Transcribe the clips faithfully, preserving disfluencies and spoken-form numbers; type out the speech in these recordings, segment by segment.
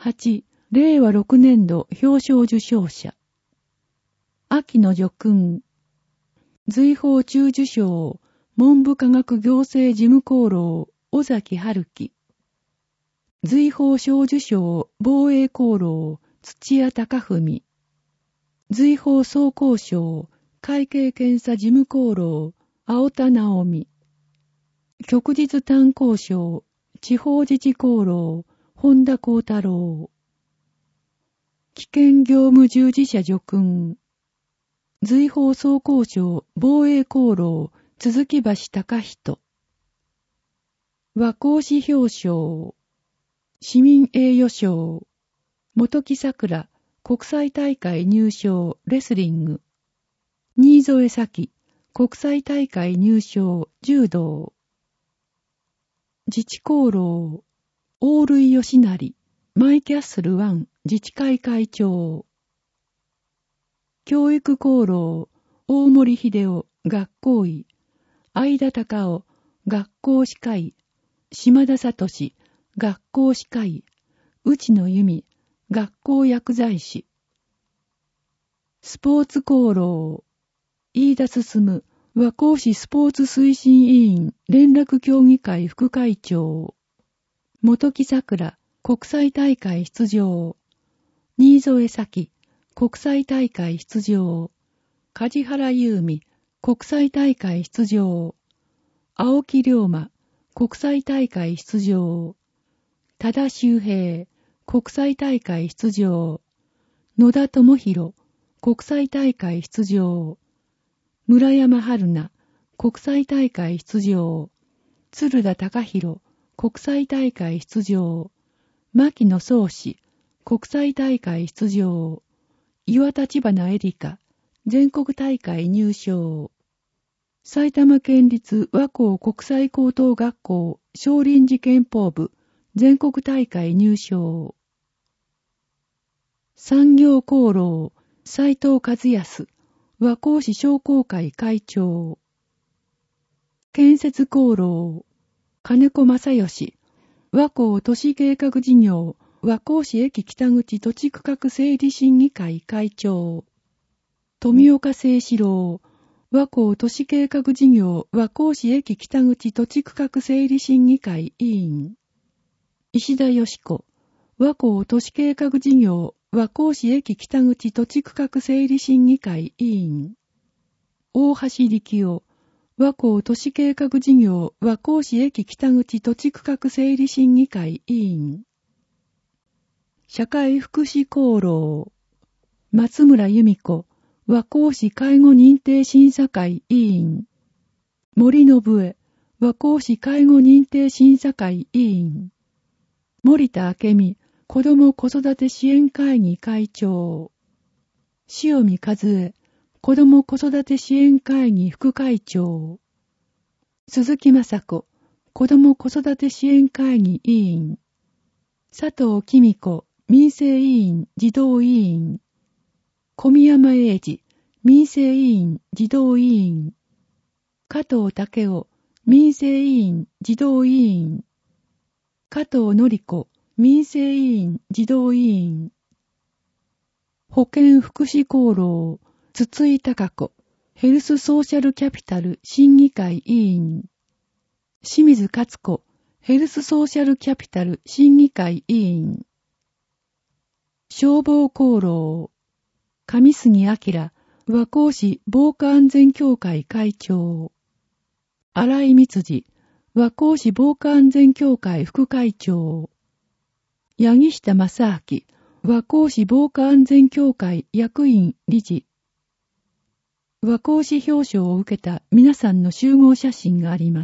はち、れいわろくねんど表彰受賞者。秋の叙勲。随宝中受賞、文部科学行政事務功労、尾崎春樹。随宝小受賞、防衛功労、土屋貴文。随宝総工賞、会計検査事務功労、青田直美。旭日炭鉱賞、地方自治功労、本田幸太郎。危険業務従事者叙勲。随宝総工賞、防衛功労、鈴木橋隆人。和光市表彰。市民栄誉賞。本木桜、国際大会入賞、レスリング。新添咲、国際大会入賞、柔道。自治功労。大類義成、マイキャッスルワン自治会会長。教育功労。大森秀夫、学校医。相田隆夫、学校歯科医。島田聡、学校歯科医。内野由美、学校薬剤師。スポーツ功労。飯田進、和光市スポーツ推進委員連絡協議会副会長。本木桜、国際大会出場。新添咲、国際大会出場。梶原優美、国際大会出場。青木龍馬、国際大会出場。多田修平、国際大会出場。野田智弘、国際大会出場。村山春菜、国際大会出場。鶴田隆弘、国際大会出場。牧野宗志、国際大会出場。岩田千花エリカ、全国大会入賞。埼玉県立和光国際高等学校少林寺拳法部、全国大会入賞。産業功労、斉藤和康、和光市商工会会長。建設功労、金子正義、和光都市計画事業、和光市駅北口土地区画整理審議会会長。富岡清志郎、和光都市計画事業、和光市駅北口土地区画整理審議会委員。石田よし子、和光都市計画事業、和光市駅北口土地区画整理審議会委員。大橋力夫、和光都市計画事業、和光市駅北口土地区画整理審議会委員。社会福祉功労、松村由美子、和光市介護認定審査会委員。森信恵、和光市介護認定審査会委員。森田明美、子ども子育て支援会議会長。塩見和恵、子ども子育て支援会議副会長。鈴木雅子、子ども子育て支援会議委員。佐藤紀美子、民生委員児童委員。小宮山英二、民生委員児童委員。加藤武夫、民生委員児童委員。加藤典子、民生委員児童委員。保健福祉功労、筒井孝子、ヘルスソーシャルキャピタル審議会委員。清水勝子、ヘルスソーシャルキャピタル審議会委員。消防功労、上杉明、和光市防火安全協会会長。荒井光次、和光市防火安全協会副会長。八木下正明、和光市防火安全協会役員理事。和光市表彰を受けた皆さんの集合写真があります。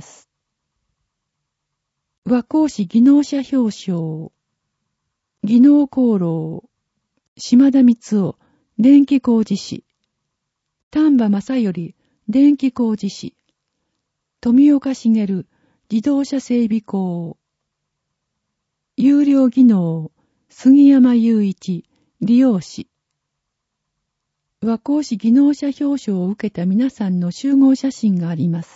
和光市技能者表彰。技能功労、島田光夫、電気工事士。丹波正頼、電気工事士。富岡茂、自動車整備工。有料技能、杉山雄一、理容師。和光市技能者表彰を受けた皆さんの集合写真があります。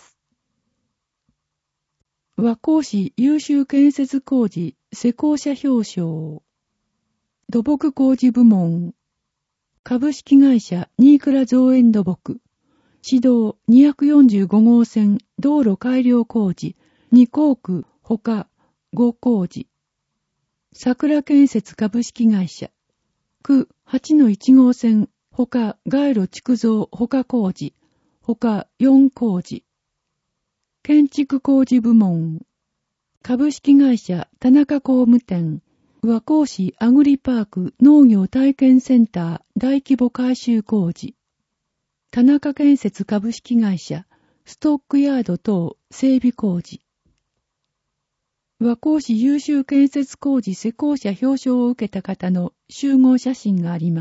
和光市優秀建設工事施工者表彰。 土木工事部門。株式会社新倉造園土木。市道にひゃくよんじゅうごごう線道路改良工事に工区ほかご工事。桜建設株式会社。区はちのいちごう線ほか街路築造ほか工事ほかよん工事。建築工事部門。株式会社田中工務店。和光市アグリパーク農業体験センター大規模改修工事。田中建設株式会社ストックヤード等整備工事。和光市優秀建設工事施工者表彰を受けた方の集合写真があります。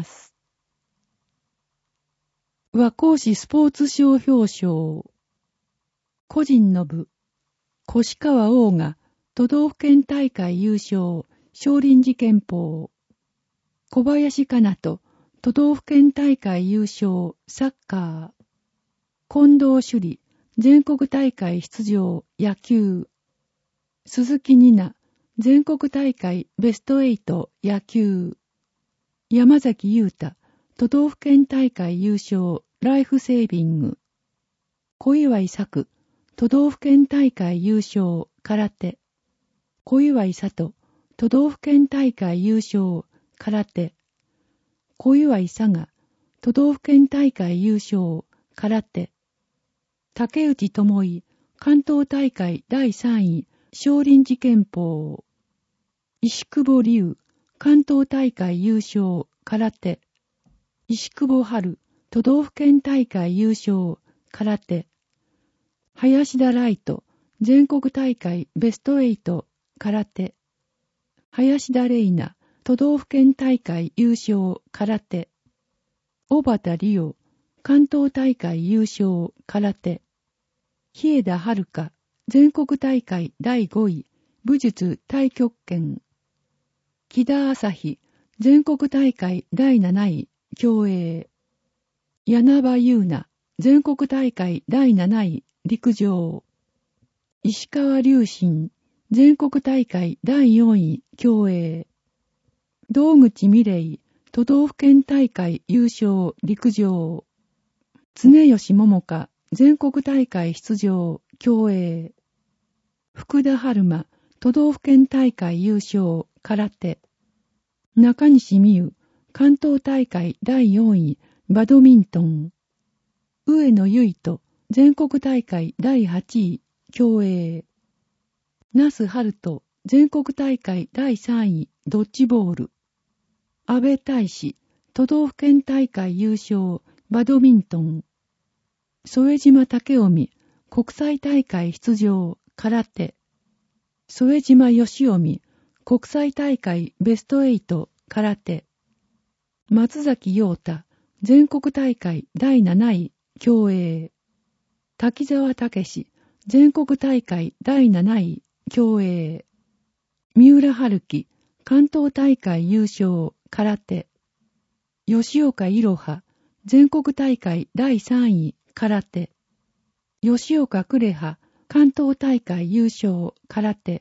和光市スポーツ賞表彰。個人の部。越川王が都道府県大会優勝。少林寺拳法。小林かなと都道府県大会優勝サッカー。近藤朱里全国大会出場野球。鈴木にな全国大会ベストはち野球。山崎裕太都道府県大会優勝ライフセービング。小岩作都道府県大会優勝空手。小岩里都道府県大会優勝空手。小岩佐賀都道府県大会優勝空手。竹内智衣関東大会だいさんい少林寺拳法。石久保龍関東大会優勝空手。石久保春都道府県大会優勝空手。林田ライト全国大会ベストはち空手。林田玲奈都道府県大会優勝空手。小畑理央関東大会優勝空手。日枝遥全国大会だいごい武術太極拳。木田朝日全国大会だいなない競泳。柳葉優奈全国大会だいなない陸上。石川隆信全国大会だいよんい競泳。道口美玲都道府県大会優勝陸上。常吉桃香全国大会出場競泳。福田春馬都道府県大会優勝空手。中西美優関東大会だいよんいバドミントン。上野由依と全国大会だいはちい競泳。那須春人全国大会だいさんいドッジボール。安倍大使都道府県大会優勝バドミントン。添島武臣国際大会出場空手。添島義臣国際大会ベストはち空手。松崎陽太全国大会だいなない競泳。滝沢武全国大会だいなない競泳。三浦春樹関東大会優勝空手。吉岡いろは全国大会だいさんい空手。吉岡呉葉関東大会優勝空手。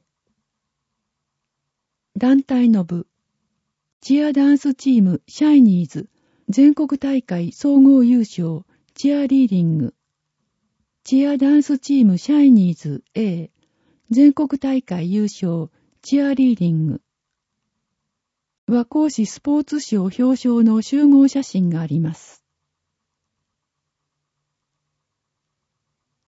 団体の部。チアダンスチームシャイニーズ全国大会総合優勝チアリーディング。チアダンスチームシャイニーズ A 全国大会優勝チアリーディング。和光市スポーツ賞表彰の集合写真があります。